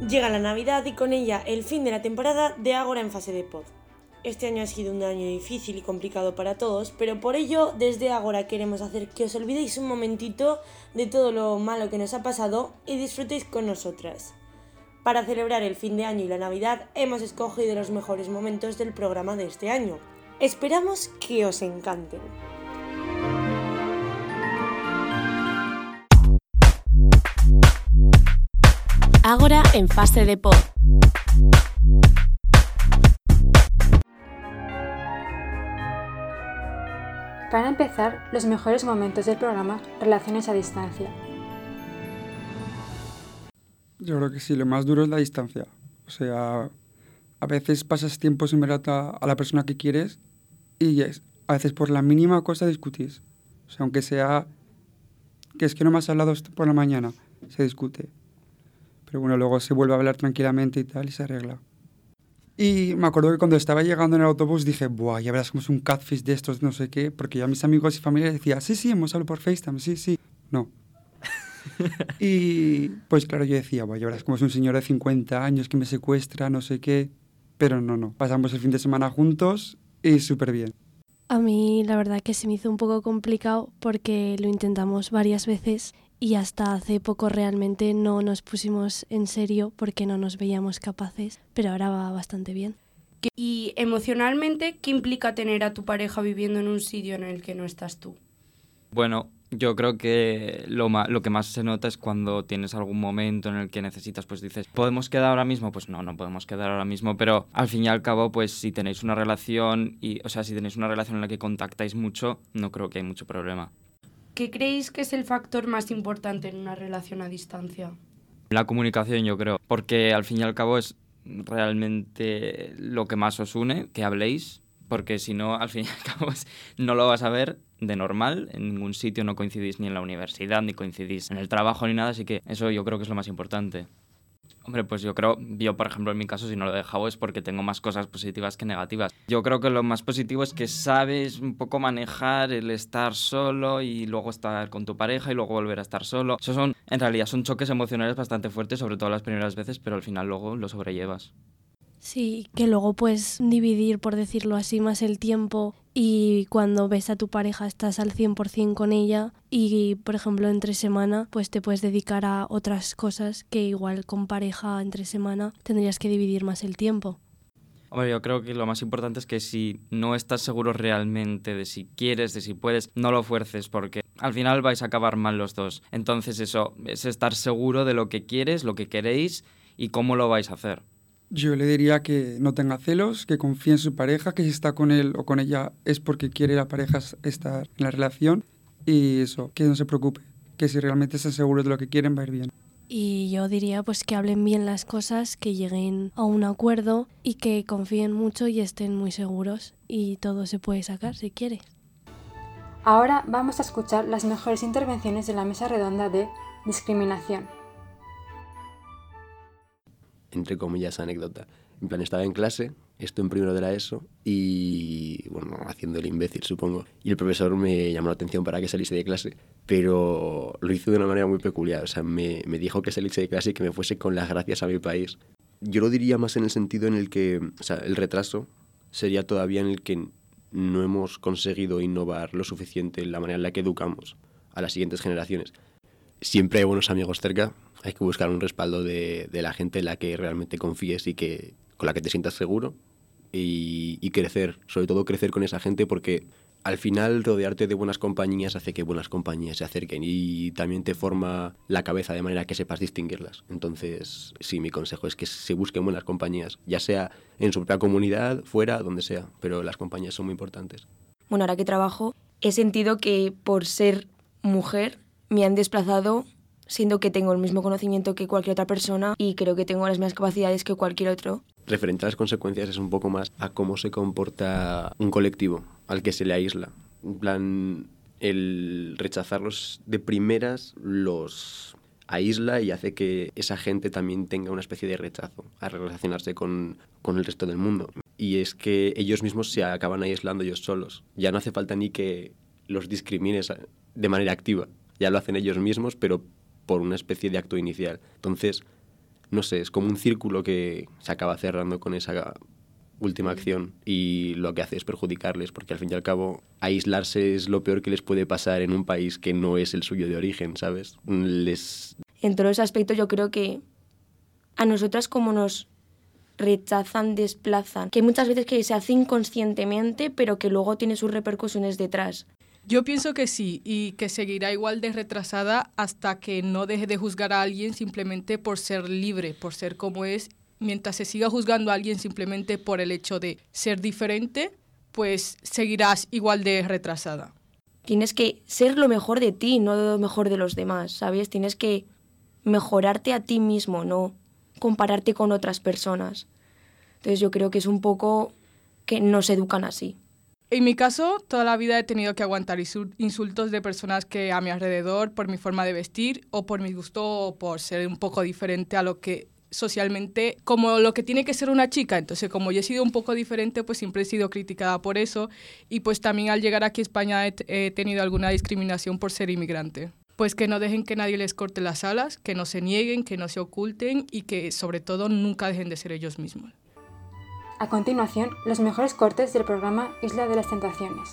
Llega la Navidad y con ella el fin de la temporada de Ágora en Fase de Pod. Este año ha sido un año difícil y complicado para todos, pero por ello desde Ágora queremos hacer que os olvidéis un momentito de todo lo malo que nos ha pasado y disfrutéis con nosotras. Para celebrar el fin de año y la Navidad hemos escogido los mejores momentos del programa de este año. Esperamos que os encanten. Ágora en Fase de Pod. Para empezar, los mejores momentos del programa Relaciones a Distancia. Yo creo que sí, lo más duro es la distancia. O sea, a veces pasas tiempo sin ver a la persona que quieres y a veces por la mínima cosa discutís. O sea, aunque sea que es que no me has hablado por la mañana, se discute. Pero bueno, luego se vuelve a hablar tranquilamente y tal y se arregla. Y me acuerdo que cuando estaba llegando en el autobús dije, buah, ya verás cómo es un catfish de estos, no sé qué, porque yo a mis amigos y familia decía, sí, hemos hablado por FaceTime, sí. No. Y pues claro, yo decía, buah, ya verás cómo es un señor de 50 años que me secuestra, no sé qué. Pero no. Pasamos el fin de semana juntos y súper bien. A mí la verdad que se me hizo un poco complicado porque lo intentamos varias veces y hasta hace poco realmente no nos pusimos en serio porque no nos veíamos capaces, pero ahora va bastante bien. Y emocionalmente, ¿qué implica tener a tu pareja viviendo en un sitio en el que no estás tú? Bueno, yo creo que lo que más se nota es cuando tienes algún momento en el que necesitas, pues dices, ¿podemos quedar ahora mismo? Pues no podemos quedar ahora mismo, pero al fin y al cabo, pues si tenéis una relación, si tenéis una relación en la que contactáis mucho, no creo que hay mucho problema. ¿Qué creéis que es el factor más importante en una relación a distancia? La comunicación, yo creo, porque al fin y al cabo es realmente lo que más os une, que habléis, porque si no, al fin y al cabo no lo vas a ver de normal, en ningún sitio no coincidís ni en la universidad, ni coincidís en el trabajo, ni nada, así que eso yo creo que es lo más importante. Hombre, pues yo por ejemplo, en mi caso, si no lo he dejado es porque tengo más cosas positivas que negativas. Yo creo que lo más positivo es que sabes un poco manejar el estar solo y luego estar con tu pareja y luego volver a estar solo. En realidad son choques emocionales bastante fuertes, sobre todo las primeras veces, pero al final luego lo sobrellevas. Sí, que luego puedes dividir, por decirlo así, más el tiempo y cuando ves a tu pareja estás al 100% con ella y, por ejemplo, entre semana pues te puedes dedicar a otras cosas que igual con pareja entre semana tendrías que dividir más el tiempo. Hombre, yo creo que lo más importante es que si no estás seguro realmente de si quieres, de si puedes, no lo fuerces porque al final vais a acabar mal los dos. Entonces eso es estar seguro de lo que quieres, lo que queréis y cómo lo vais a hacer. Yo le diría que no tenga celos, que confíe en su pareja, que si está con él o con ella es porque quiere la pareja estar en la relación y eso, que no se preocupe, que si realmente están seguros de lo que quieren va a ir bien. Y yo diría pues que hablen bien las cosas, que lleguen a un acuerdo y que confíen mucho y estén muy seguros y todo se puede sacar si quiere. Ahora vamos a escuchar las mejores intervenciones de la mesa redonda de discriminación. Entre comillas, anécdota. En plan, estaba en clase, estoy en primero de la ESO y, bueno, haciendo el imbécil, supongo. Y el profesor me llamó la atención para que saliese de clase, pero lo hizo de una manera muy peculiar. O sea, me dijo que saliese de clase y que me fuese con las gracias a mi país. Yo lo diría más en el sentido en el que, o sea, el retraso sería todavía en el que no hemos conseguido innovar lo suficiente en la manera en la que educamos a las siguientes generaciones. Siempre hay buenos amigos cerca, hay que buscar un respaldo de la gente en la que realmente confíes y con la que te sientas seguro y crecer, sobre todo crecer con esa gente porque al final rodearte de buenas compañías hace que buenas compañías se acerquen y también te forma la cabeza de manera que sepas distinguirlas. Entonces, sí, mi consejo es que se busquen buenas compañías, ya sea en su propia comunidad, fuera, donde sea, pero las compañías son muy importantes. Bueno, ahora que trabajo, he sentido que por ser mujer me han desplazado, siendo que tengo el mismo conocimiento que cualquier otra persona y creo que tengo las mismas capacidades que cualquier otro. Referente a las consecuencias es un poco más a cómo se comporta un colectivo al que se le aísla. En plan, el rechazarlos de primeras los aísla y hace que esa gente también tenga una especie de rechazo a relacionarse con el resto del mundo. Y es que ellos mismos se acaban aislando ellos solos. Ya no hace falta ni que los discrimines de manera activa. Ya lo hacen ellos mismos, pero por una especie de acto inicial. Entonces, no sé, es como un círculo que se acaba cerrando con esa última acción y lo que hace es perjudicarles, porque al fin y al cabo aislarse es lo peor que les puede pasar en un país que no es el suyo de origen, ¿sabes? En todos los aspectos yo creo que a nosotras como nos rechazan, desplazan, que muchas veces que se hace inconscientemente, pero que luego tiene sus repercusiones detrás. Yo pienso que sí, y que seguirá igual de retrasada hasta que no deje de juzgar a alguien simplemente por ser libre, por ser como es. Mientras se siga juzgando a alguien simplemente por el hecho de ser diferente, pues seguirás igual de retrasada. Tienes que ser lo mejor de ti, no lo mejor de los demás, ¿sabes? Tienes que mejorarte a ti mismo, no compararte con otras personas. Entonces yo creo que es un poco que nos educan así. En mi caso, toda la vida he tenido que aguantar insultos de personas que a mi alrededor por mi forma de vestir o por mi gusto o por ser un poco diferente a lo que socialmente, como lo que tiene que ser una chica. Entonces, como yo he sido un poco diferente, pues siempre he sido criticada por eso. Y pues también al llegar aquí a España he tenido alguna discriminación por ser inmigrante. Pues que no dejen que nadie les corte las alas, que no se nieguen, que no se oculten y que sobre todo nunca dejen de ser ellos mismos. A continuación, los mejores cortes del programa Isla de las Tentaciones.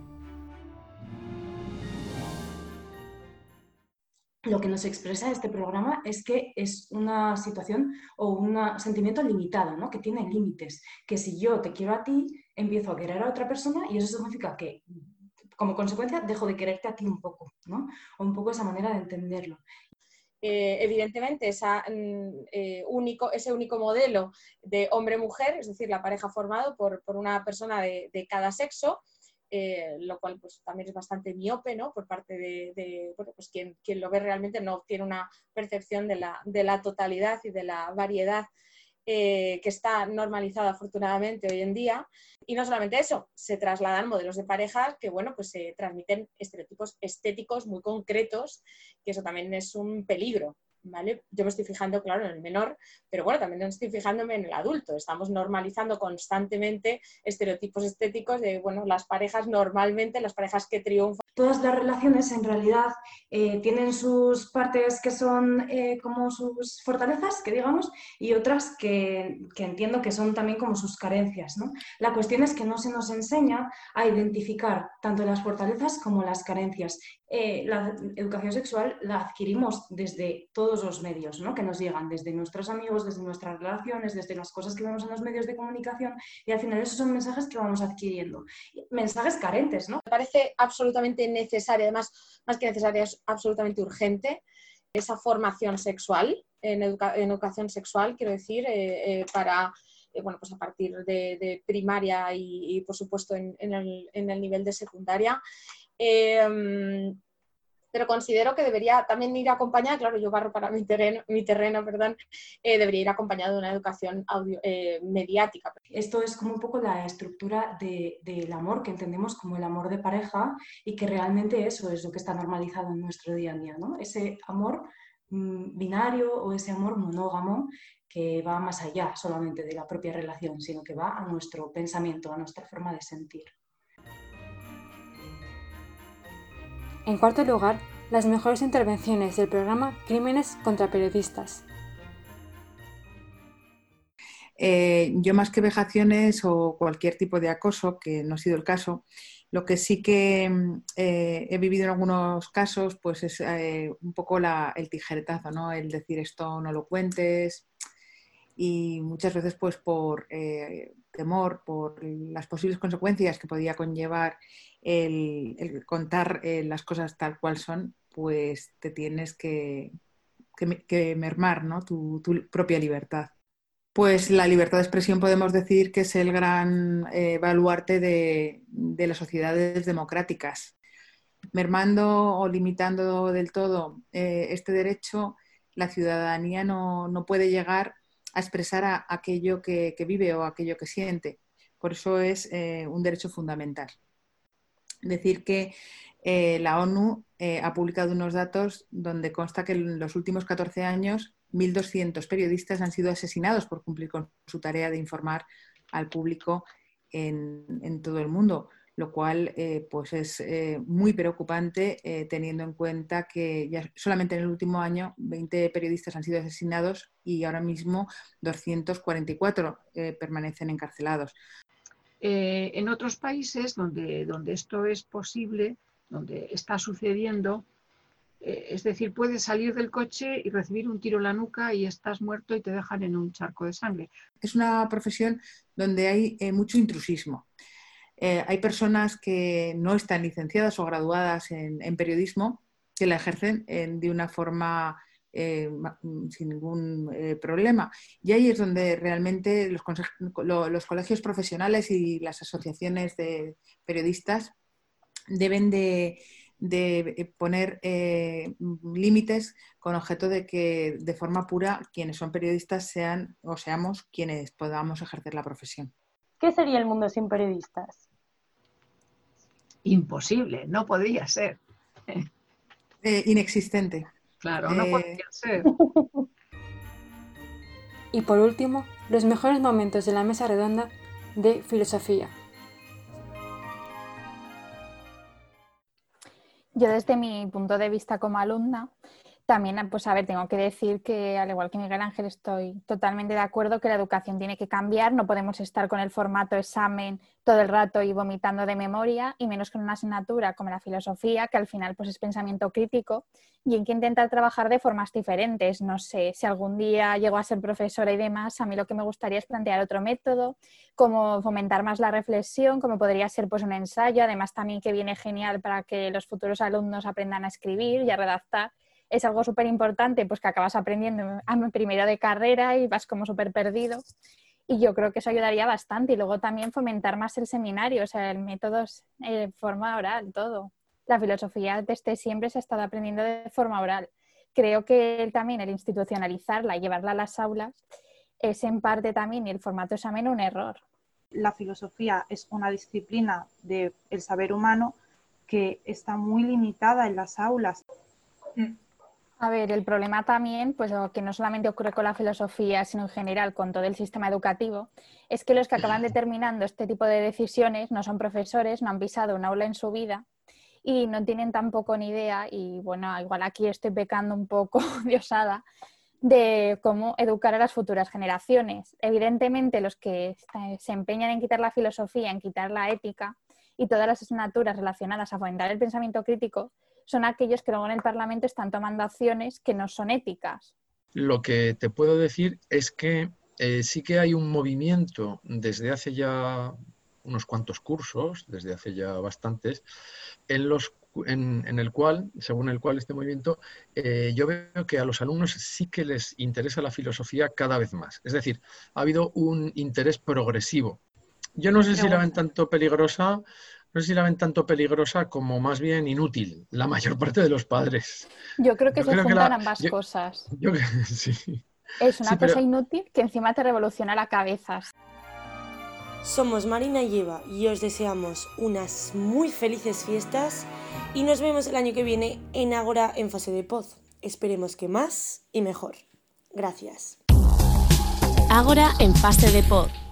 Lo que nos expresa este programa es que es una situación o un sentimiento limitado, ¿no? Que tiene límites, que si yo te quiero a ti, empiezo a querer a otra persona y eso significa que, como consecuencia, dejo de quererte a ti un poco, ¿no? O un poco esa manera de entenderlo. Evidentemente ese único modelo de hombre-mujer, es decir, la pareja formado por una persona de cada sexo, lo cual pues, también es bastante miope, ¿no? Por parte de bueno, pues quien lo ve realmente no tiene una percepción de la totalidad y de la variedad que está normalizada afortunadamente hoy en día. Y no solamente eso, se trasladan modelos de parejas que bueno, pues se transmiten estereotipos estéticos muy concretos, que eso también es un peligro, ¿vale? Yo me estoy fijando, claro, en el menor, pero bueno, también estoy fijándome en el adulto. Estamos normalizando constantemente estereotipos estéticos de, bueno, las parejas normalmente, las parejas que triunfan. Todas las relaciones en realidad tienen sus partes que son como sus fortalezas, que digamos, y otras que entiendo que son también como sus carencias, ¿no? La cuestión es que no se nos enseña a identificar tanto las fortalezas como las carencias. La educación sexual la adquirimos desde todos los medios, ¿no? Que nos llegan, desde nuestros amigos, desde nuestras relaciones, desde las cosas que vemos en los medios de comunicación, y al final esos son mensajes que vamos adquiriendo. Mensajes carentes, ¿no? Me parece absolutamente necesaria, además, más que necesaria, es absolutamente urgente esa formación sexual, en educación sexual, quiero decir, para... bueno, pues a partir de primaria y por supuesto en el nivel de secundaria. Pero considero que debería también ir acompañada, claro, yo barro para mi terreno, debería ir acompañada de una educación mediática. Esto es como un poco la estructura del amor que entendemos como el amor de pareja y que realmente eso es lo que está normalizado en nuestro día a día, ¿no? Ese amor binario o ese amor monógamo que va más allá solamente de la propia relación, sino que va a nuestro pensamiento, a nuestra forma de sentir. En cuarto lugar, las mejores intervenciones del programa Crímenes contra Periodistas. Yo más que vejaciones o cualquier tipo de acoso, que no ha sido el caso, lo que sí que he vivido en algunos casos pues es un poco el tijeretazo, ¿no? El decir esto no lo cuentes, y muchas veces pues por temor, por las posibles consecuencias que podía conllevar el contar las cosas tal cual son, pues te tienes que mermar, ¿no? tu propia libertad. Pues la libertad de expresión podemos decir que es el gran baluarte de las sociedades democráticas. Mermando o limitando del todo este derecho, la ciudadanía no puede llegar a expresar aquello que vive o aquello que siente. Por eso es un derecho fundamental. Decir que la ONU ha publicado unos datos donde consta que en los últimos 14 años 1.200 periodistas han sido asesinados por cumplir con su tarea de informar al público en todo el mundo, lo cual pues es muy preocupante teniendo en cuenta que ya solamente en el último año 20 periodistas han sido asesinados y ahora mismo 244 permanecen encarcelados. En otros países donde esto es posible, donde está sucediendo, es decir, puedes salir del coche y recibir un tiro en la nuca y estás muerto y te dejan en un charco de sangre. Es una profesión donde hay mucho intrusismo. Hay personas que no están licenciadas o graduadas en periodismo que la ejercen de una forma sin ningún problema. Y ahí es donde realmente los colegios profesionales y las asociaciones de periodistas deben de poner límites con objeto de que de forma pura quienes son periodistas sean o seamos quienes podamos ejercer la profesión. ¿Qué sería el mundo sin periodistas? Imposible, no podría ser. Inexistente. Claro, no podría ser. Y por último, los mejores momentos de la mesa redonda de filosofía. Yo desde mi punto de vista como alumna, también, pues a ver, tengo que decir que al igual que Miguel Ángel estoy totalmente de acuerdo que la educación tiene que cambiar, no podemos estar con el formato examen todo el rato y vomitando de memoria, y menos con una asignatura como la filosofía, que al final pues es pensamiento crítico y hay que intentar trabajar de formas diferentes. No sé, si algún día llego a ser profesora y demás, a mí lo que me gustaría es plantear otro método, como fomentar más la reflexión, como podría ser pues un ensayo, además también que viene genial para que los futuros alumnos aprendan a escribir y a redactar. Es algo súper importante, pues que acabas aprendiendo a primero de carrera y vas como súper perdido. Y yo creo que eso ayudaría bastante. Y luego también fomentar más el seminario, o sea, el método de forma oral, todo. La filosofía desde siempre se ha estado aprendiendo de forma oral. Creo que también el institucionalizarla y llevarla a las aulas es en parte también, y el formato examen, un error. La filosofía es una disciplina del saber humano que está muy limitada en las aulas. A ver, el problema también, pues que no solamente ocurre con la filosofía, sino en general con todo el sistema educativo, es que los que acaban determinando este tipo de decisiones no son profesores, no han pisado un aula en su vida y no tienen tampoco ni idea, y bueno, igual aquí estoy pecando un poco de osada, de cómo educar a las futuras generaciones. Evidentemente, los que se empeñan en quitar la filosofía, en quitar la ética y todas las asignaturas relacionadas a fomentar el pensamiento crítico, son aquellos que luego en el Parlamento están tomando acciones que no son éticas. Lo que te puedo decir es que sí que hay un movimiento desde hace ya unos cuantos cursos, desde hace ya bastantes, en el cual, según el cual este movimiento, yo veo que a los alumnos sí que les interesa la filosofía cada vez más. Es decir, ha habido un interés progresivo. Yo no sé si la ven tanto peligrosa. No sé si la ven tanto peligrosa como más bien inútil, la mayor parte de los padres. Yo creo que se juntan ambas cosas. Sí. Es una cosa inútil que encima te revoluciona la cabeza. Somos Marina y Eva y os deseamos unas muy felices fiestas y nos vemos el año que viene en Ágora en fase de pod. Esperemos que más y mejor. Gracias. Ágora en fase de pod.